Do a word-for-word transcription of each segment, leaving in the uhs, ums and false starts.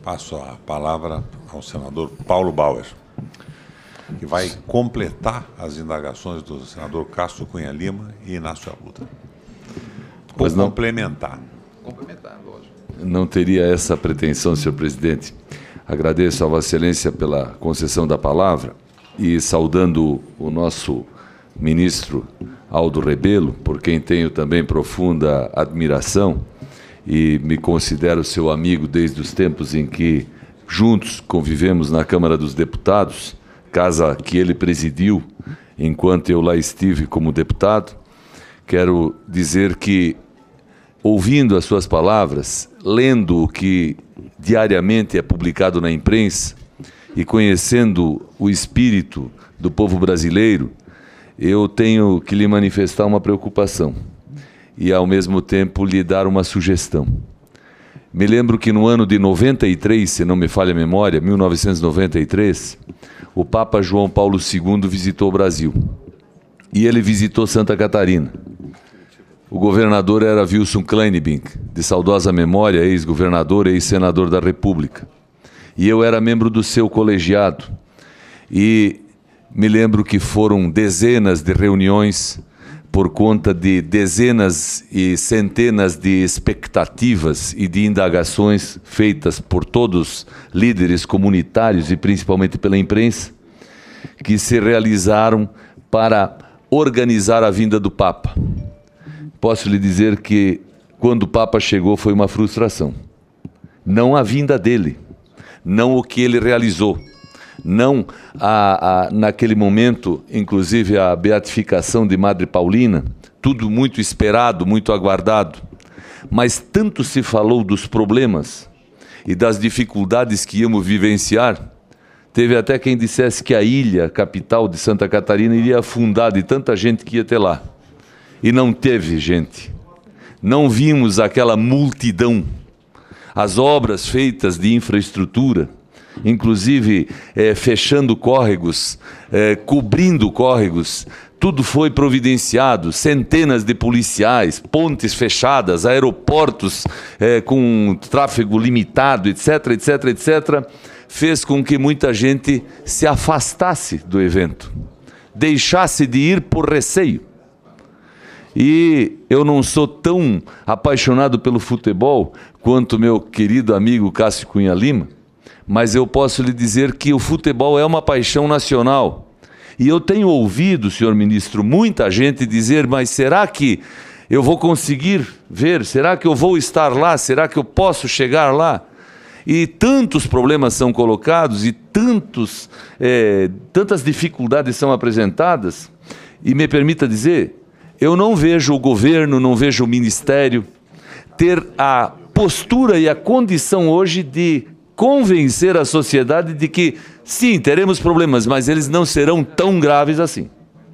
passo a palavra ao senador Paulo Bauer, que vai completar as indagações do senador Cássio Cunha Lima e Inácio Arruda. Pois não. Complementar. Complementar, lógico. Não teria essa pretensão, senhor presidente. Agradeço a Vossa Excelência pela concessão da palavra e saudando o nosso ministro Aldo Rebelo, por quem tenho também profunda admiração e me considero seu amigo desde os tempos em que juntos convivemos na Câmara dos Deputados, casa que ele presidiu enquanto eu lá estive como deputado. Quero dizer que, ouvindo as suas palavras, lendo o que diariamente é publicado na imprensa e conhecendo o espírito do povo brasileiro, eu tenho que lhe manifestar uma preocupação e, ao mesmo tempo, lhe dar uma sugestão. Me lembro que no ano de noventa e três, se não me falha a memória, mil novecentos e noventa e três, o Papa João Paulo segundo visitou o Brasil e ele visitou Santa Catarina. O governador era Wilson Kleinbink, de saudosa memória, ex-governador e ex-senador da República. E eu era membro do seu colegiado. E me lembro que foram dezenas de reuniões por conta de dezenas e centenas de expectativas e de indagações feitas por todos líderes comunitários e principalmente pela imprensa, que se realizaram para organizar a vinda do Papa. Posso lhe dizer que, quando o Papa chegou, foi uma frustração. Não a vinda dele, não o que ele realizou, não a, a, naquele momento, inclusive a beatificação de Madre Paulina, tudo muito esperado, muito aguardado. Mas tanto se falou dos problemas e das dificuldades que íamos vivenciar, teve até quem dissesse que a ilha, capital de Santa Catarina, iria afundar de tanta gente que ia ter lá. E não teve gente, não vimos aquela multidão, as obras feitas de infraestrutura, inclusive é, fechando córregos, é, cobrindo córregos, tudo foi providenciado, centenas de policiais, pontes fechadas, aeroportos é, com tráfego limitado, etc, etc, etc, fez com que muita gente se afastasse do evento, deixasse de ir por receio. E eu não sou tão apaixonado pelo futebol quanto meu querido amigo Cássio Cunha Lima, mas eu posso lhe dizer que o futebol é uma paixão nacional. E eu tenho ouvido, senhor ministro, muita gente dizer, mas será que eu vou conseguir ver? Será que eu vou estar lá? Será que eu posso chegar lá? E tantos problemas são colocados e tantos, é, tantas dificuldades são apresentadas. E me permita dizer, eu não vejo o governo, não vejo o ministério ter a postura e a condição hoje de convencer a sociedade de que, sim, teremos problemas, mas eles não serão tão graves assim.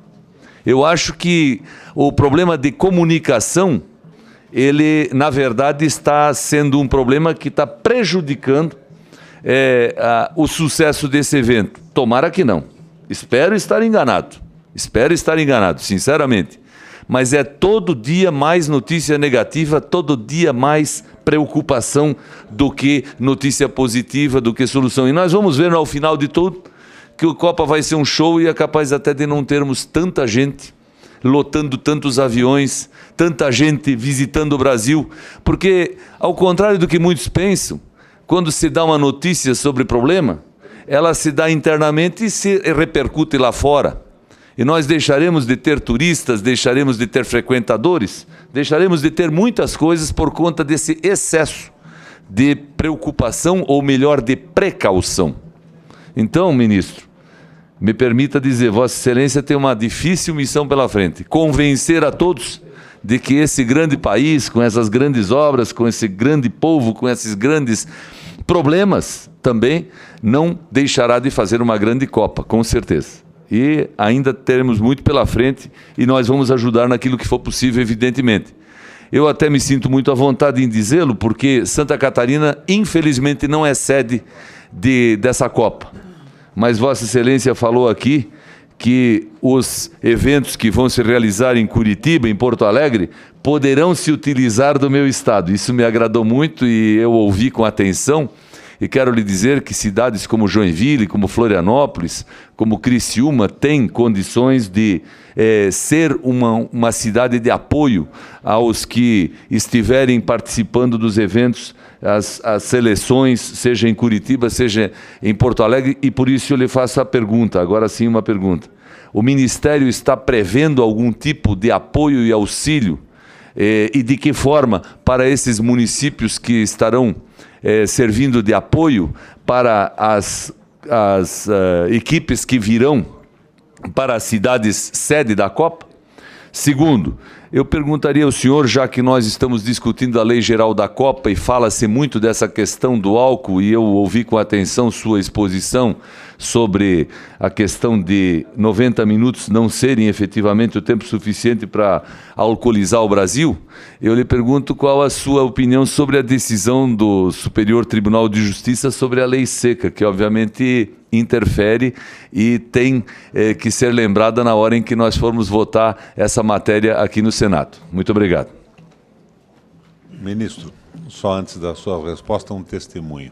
Eu acho que o problema de comunicação, ele, na verdade, está sendo um problema que está prejudicando é, a, o sucesso desse evento. Tomara que não. Espero estar enganado. Espero estar enganado, sinceramente. Mas é todo dia mais notícia negativa, todo dia mais preocupação do que notícia positiva, do que solução. E nós vamos ver ao final de tudo que o Copa vai ser um show e é capaz até de não termos tanta gente lotando tantos aviões, tanta gente visitando o Brasil, porque, ao contrário do que muitos pensam, quando se dá uma notícia sobre problema, ela se dá internamente e se repercute lá fora. E nós deixaremos de ter turistas, deixaremos de ter frequentadores, deixaremos de ter muitas coisas por conta desse excesso de preocupação, ou melhor, de precaução. Então, ministro, me permita dizer, Vossa Excelência tem uma difícil missão pela frente, convencer a todos de que esse grande país, com essas grandes obras, com esse grande povo, com esses grandes problemas, também não deixará de fazer uma grande Copa, com certeza. E ainda teremos muito pela frente e nós vamos ajudar naquilo que for possível, evidentemente. Eu até me sinto muito à vontade em dizê-lo, porque Santa Catarina, infelizmente, não é sede de, dessa Copa. Mas Vossa Excelência falou aqui que os eventos que vão se realizar em Curitiba, em Porto Alegre, poderão se utilizar do meu estado. Isso me agradou muito e eu ouvi com atenção. E quero lhe dizer que cidades como Joinville, como Florianópolis, como Criciúma, têm condições de é, ser uma, uma cidade de apoio aos que estiverem participando dos eventos, as, as seleções, seja em Curitiba, seja em Porto Alegre, e por isso eu lhe faço a pergunta, agora sim uma pergunta. O Ministério está prevendo algum tipo de apoio e auxílio eh, e de que forma para esses municípios que estarão eh, servindo de apoio para as, as uh, equipes que virão para as cidades sede da Copa? Segundo, eu perguntaria ao senhor, já que nós estamos discutindo a Lei Geral da Copa e fala-se muito dessa questão do álcool, e eu ouvi com atenção sua exposição sobre a questão de noventa minutos não serem efetivamente o tempo suficiente para alcoolizar o Brasil, eu lhe pergunto qual a sua opinião sobre a decisão do Superior Tribunal de Justiça sobre a lei seca, que obviamente interfere e tem eh, que ser lembrada na hora em que nós formos votar essa matéria aqui no Senado. Muito obrigado. Ministro, só antes da sua resposta, um testemunho.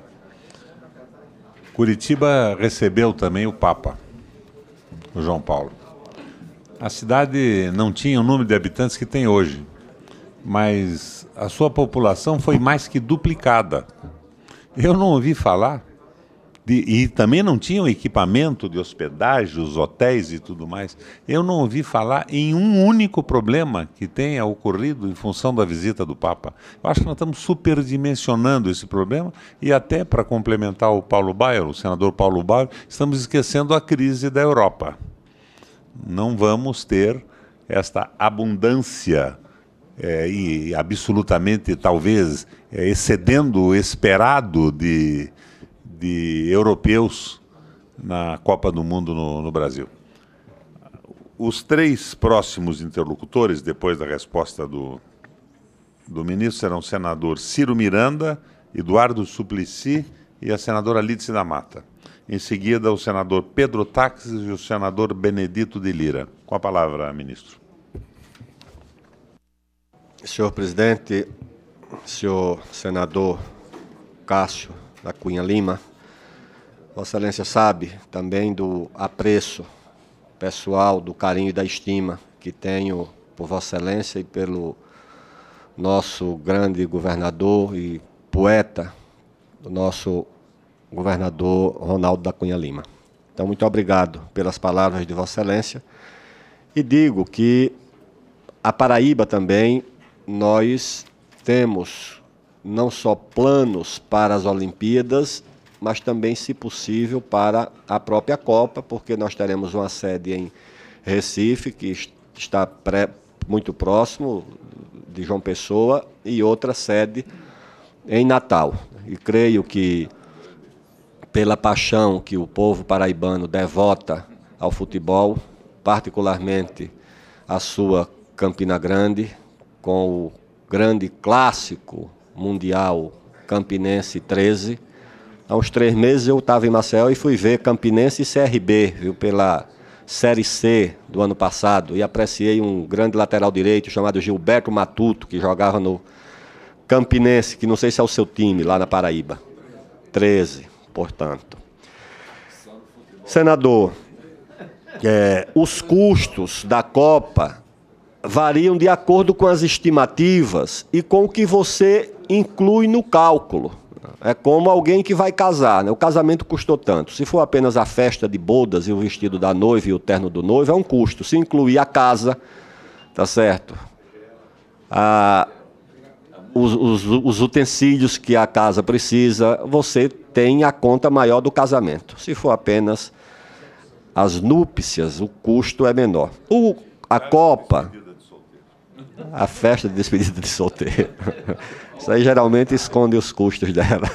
Curitiba recebeu também o Papa, o João Paulo. A cidade não tinha o número de habitantes que tem hoje, mas a sua população foi mais que duplicada. Eu não ouvi falar, de, e também não tinha o equipamento de hospedagem, os hotéis e tudo mais. Eu não ouvi falar em um único problema que tenha ocorrido em função da visita do Papa. Eu acho que nós estamos superdimensionando esse problema e até, para complementar o Paulo Baier, o senador Paulo Baier, estamos esquecendo a crise da Europa. Não vamos ter esta abundância é, e absolutamente, talvez, é, excedendo o esperado de... de europeus na Copa do Mundo no, no Brasil. Os três próximos interlocutores, depois da resposta do, do ministro, serão o senador Ciro Miranda, Eduardo Suplicy e a senadora Lídice da Mata. Em seguida, o senador Pedro Táxis e o senador Benedito de Lira. Com a palavra, ministro. Senhor presidente, senhor senador Cássio da Cunha Lima, Vossa Excelência sabe também do apreço pessoal, do carinho e da estima que tenho por Vossa Excelência e pelo nosso grande governador e poeta, o nosso governador Ronaldo da Cunha Lima. Então, muito obrigado pelas palavras de Vossa Excelência. E digo que a Paraíba também, nós temos não só planos para as Olimpíadas, mas também, se possível, para a própria Copa, porque nós teremos uma sede em Recife, que está pré, muito próximo de João Pessoa, e outra sede em Natal. E creio que, pela paixão que o povo paraibano devota ao futebol, particularmente a sua Campina Grande, com o grande clássico mundial Campinense treze, há uns três meses eu estava em Maceió e fui ver Campinense e C R B, viu, pela Série C do ano passado, e apreciei um grande lateral direito chamado Gilberto Matuto, que jogava no Campinense, que não sei se é o seu time, lá na Paraíba. treze, portanto. Senador, é, os custos da Copa variam de acordo com as estimativas e com o que você inclui no cálculo. É como alguém que vai casar, né? O casamento custou tanto. Se for apenas a festa de bodas e o vestido da noiva e o terno do noivo, é um custo. Se incluir a casa, tá certo? Ah, os, os, os utensílios que a casa precisa, você tem a conta maior do casamento. Se for apenas as núpcias, o custo é menor. O, a Copa... A festa de despedida de solteiro. Isso aí geralmente esconde os custos dela.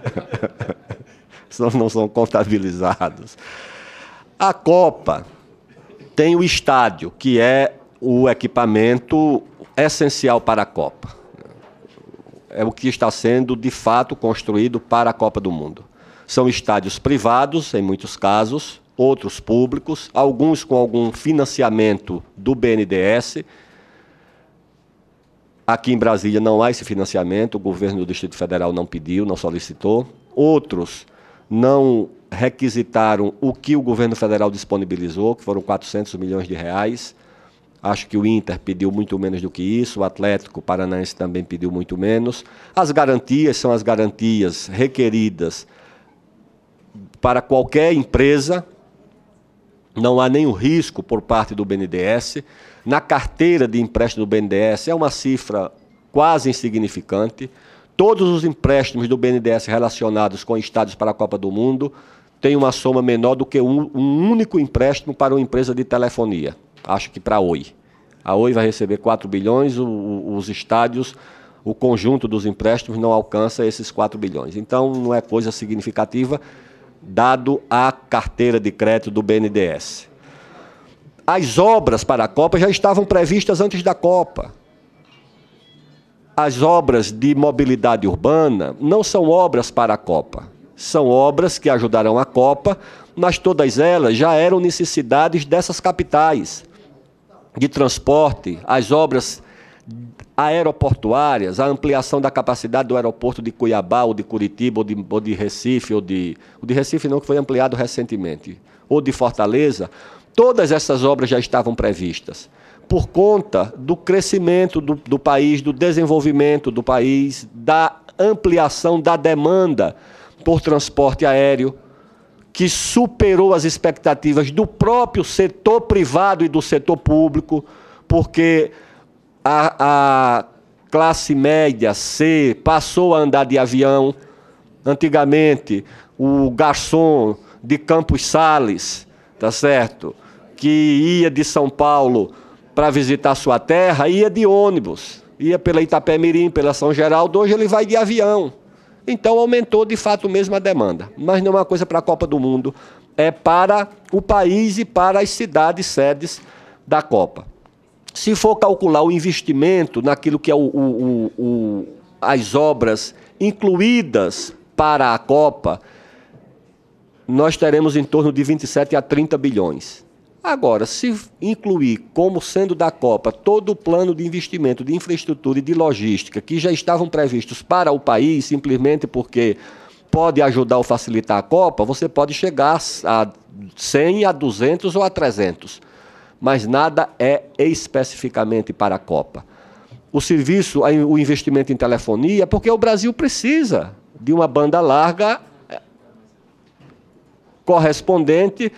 Senão não são contabilizados. A Copa tem o estádio, que é o equipamento essencial para a Copa. É o que está sendo, de fato, construído para a Copa do Mundo. São estádios privados, em muitos casos, outros públicos, alguns com algum financiamento do B N D E S. Aqui em Brasília não há esse financiamento, o governo do Distrito Federal não pediu, não solicitou. outros não requisitaram o que o governo federal disponibilizou, que foram quatrocentos milhões de reais. Acho que o Inter pediu muito menos do que isso, o Atlético Paranaense também pediu muito menos. As garantias são as garantias requeridas para qualquer empresa, não há nenhum risco por parte do B N D E S. Na carteira de empréstimo do B N D E S é uma cifra quase insignificante. Todos os empréstimos do B N D E S relacionados com estádios para a Copa do Mundo têm uma soma menor do que um, um único empréstimo para uma empresa de telefonia. Acho que para a Oi. A Oi vai receber quatro bilhões, o, o, os estádios, o conjunto dos empréstimos não alcança esses quatro bilhões. Então, não é coisa significativa, dado a carteira de crédito do B N D E S. As obras para a Copa já estavam previstas antes da Copa. As obras de mobilidade urbana não são obras para a Copa. São obras que ajudarão a Copa, mas todas elas já eram necessidades dessas capitais de transporte, as obras aeroportuárias, a ampliação da capacidade do aeroporto de Cuiabá, ou de Curitiba, ou de, ou de Recife, ou de, o de Recife não, que foi ampliado recentemente, ou de Fortaleza, todas essas obras já estavam previstas, por conta do crescimento do, do país, do desenvolvimento do país, da ampliação da demanda por transporte aéreo, que superou as expectativas do próprio setor privado e do setor público, porque a, a classe média C passou a andar de avião. Antigamente, o garçom de Campos Sales, tá certo, que ia de São Paulo para visitar sua terra, ia de ônibus, ia pela Itapemirim, pela São Geraldo, hoje ele vai de avião. Então, aumentou, de fato, mesmo a demanda. Mas não é uma coisa para a Copa do Mundo, é para o país e para as cidades sedes da Copa. Se for calcular o investimento naquilo que é o, o, o, o, as obras incluídas para a Copa, nós teremos em torno de vinte e sete a trinta bilhões. Agora, se incluir como sendo da Copa todo o plano de investimento, de infraestrutura e de logística que já estavam previstos para o país, simplesmente porque pode ajudar ou facilitar a Copa, você pode chegar a cem, a duzentos ou a trezentos. Mas nada é especificamente para a Copa. O serviço, o investimento em telefonia, porque o Brasil precisa de uma banda larga correspondente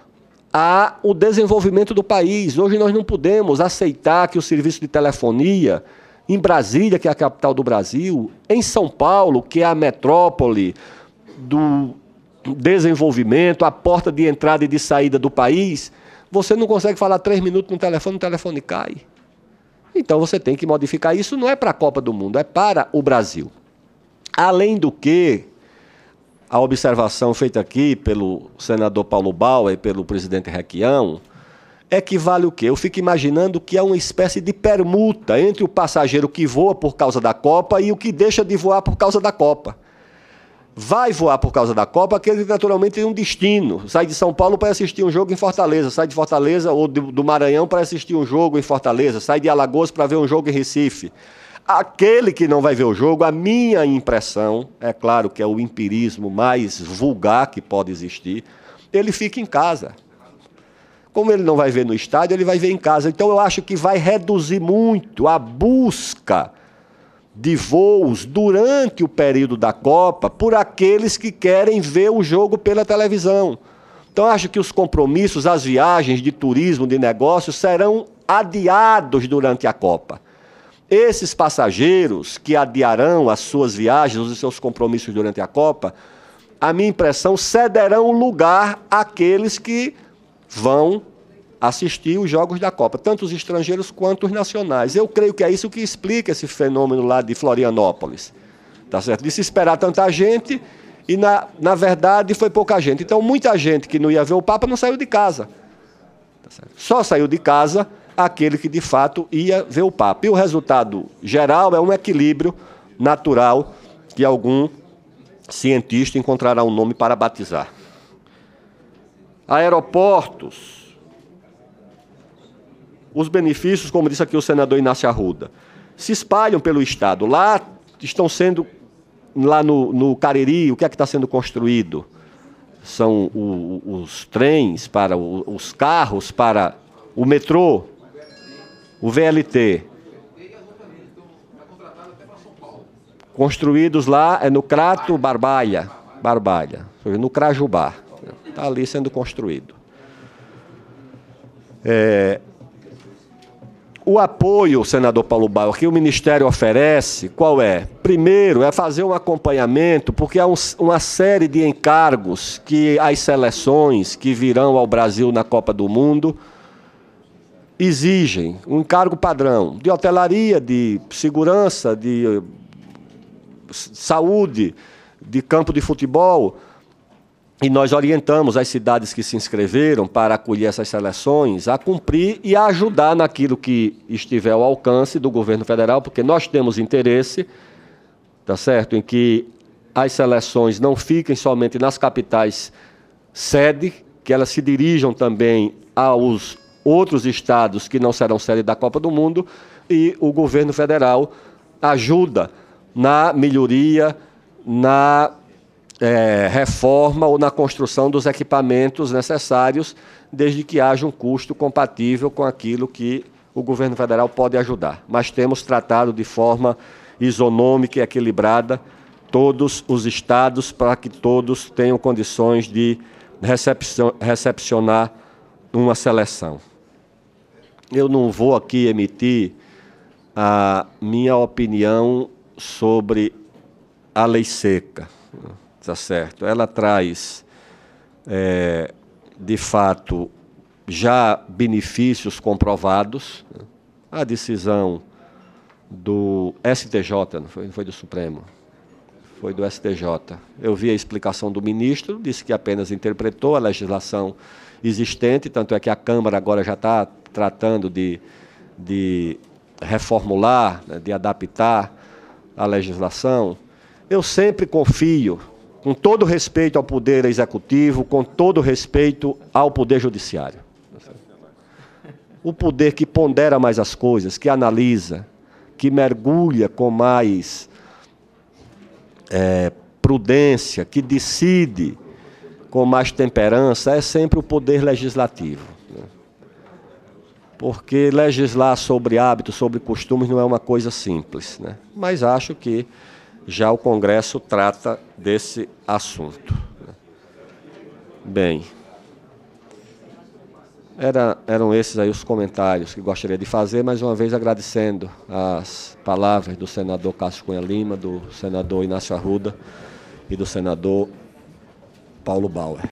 ao desenvolvimento do país. Hoje nós não podemos aceitar que o serviço de telefonia em Brasília, que é a capital do Brasil, em São Paulo, que é a metrópole do desenvolvimento, a porta de entrada e de saída do país, você não consegue falar três minutos no telefone, o telefone cai. Então você tem que modificar isso, não é para a Copa do Mundo, é para o Brasil. Além do que, a observação feita aqui pelo senador Paulo Bauer e pelo presidente Requião é que vale o quê? Eu fico imaginando que é uma espécie de permuta entre o passageiro que voa por causa da Copa e o que deixa de voar por causa da Copa. Vai voar por causa da Copa aquele que naturalmente tem um destino. Sai de São Paulo para assistir um jogo em Fortaleza, sai de Fortaleza ou do Maranhão para assistir um jogo em Fortaleza, sai de Alagoas para ver um jogo em Recife. Aquele que não vai ver o jogo, a minha impressão, é claro que é o empirismo mais vulgar que pode existir, ele fica em casa. Como ele não vai ver no estádio, ele vai ver em casa. Então eu acho que vai reduzir muito a busca de voos durante o período da Copa por aqueles que querem ver o jogo pela televisão. Então eu acho que os compromissos, as viagens de turismo, de negócios, serão adiados durante a Copa. Esses passageiros que adiarão as suas viagens, os seus compromissos durante a Copa, a minha impressão, cederão lugar àqueles que vão assistir os jogos da Copa, tanto os estrangeiros quanto os nacionais. Eu creio que é isso que explica esse fenômeno lá de Florianópolis. Tá certo? De se esperar tanta gente e, na, na verdade, foi pouca gente. Então, muita gente que não ia ver o Papa não saiu de casa. Tá certo? Só saiu de casa aquele que, de fato, ia ver o Papa. E o resultado geral é um equilíbrio natural que algum cientista encontrará um nome para batizar. Aeroportos. Os benefícios, como disse aqui o senador Inácio Arruda, se espalham pelo Estado. Lá estão sendo lá no, no Cariri, o que é que está sendo construído? São o, os trens, para o, os carros, para o metrô, o V L T. Construídos lá é no Crato Barbalha, Barbalha, no Crajubá. Está ali sendo construído. É, o apoio, senador Paulo Bauer, que o Ministério oferece, qual é? Primeiro, é fazer um acompanhamento, porque há um, uma série de encargos que as seleções que virão ao Brasil na Copa do Mundo exigem. Um encargo padrão de hotelaria, de segurança, de saúde, de campo de futebol. E nós orientamos as cidades que se inscreveram para acolher essas seleções a cumprir e a ajudar naquilo que estiver ao alcance do governo federal, porque nós temos interesse, tá certo, em que as seleções não fiquem somente nas capitais sede, que elas se dirijam também aos outros estados que não serão sede da Copa do Mundo, e o governo federal ajuda na melhoria, na É, reforma ou na construção dos equipamentos necessários, desde que haja um custo compatível com aquilo que o governo federal pode ajudar. Mas temos tratado de forma isonômica e equilibrada todos os estados para que todos tenham condições de recepcionar uma seleção. Eu não vou aqui emitir a minha opinião sobre a lei seca. Tá certo. Ela traz, é, de fato, já benefícios comprovados. A decisão do S T J, não foi, não foi do Supremo, foi do S T J. Eu vi a explicação do ministro, disse que apenas interpretou a legislação existente, tanto é que a Câmara agora já está tratando de, de reformular, né, de adaptar a legislação. Eu sempre confio, com todo respeito ao Poder Executivo, com todo respeito ao Poder Judiciário. O poder que pondera mais as coisas, que analisa, que mergulha com mais é, prudência, que decide com mais temperança, é sempre o Poder Legislativo. Porque legislar sobre hábitos, sobre costumes, não é uma coisa simples, né? Mas acho que já o Congresso trata desse assunto. Bem, era, eram esses aí os comentários que gostaria de fazer, mais uma vez agradecendo as palavras do senador Cássio Cunha Lima, do senador Inácio Arruda e do senador Paulo Bauer.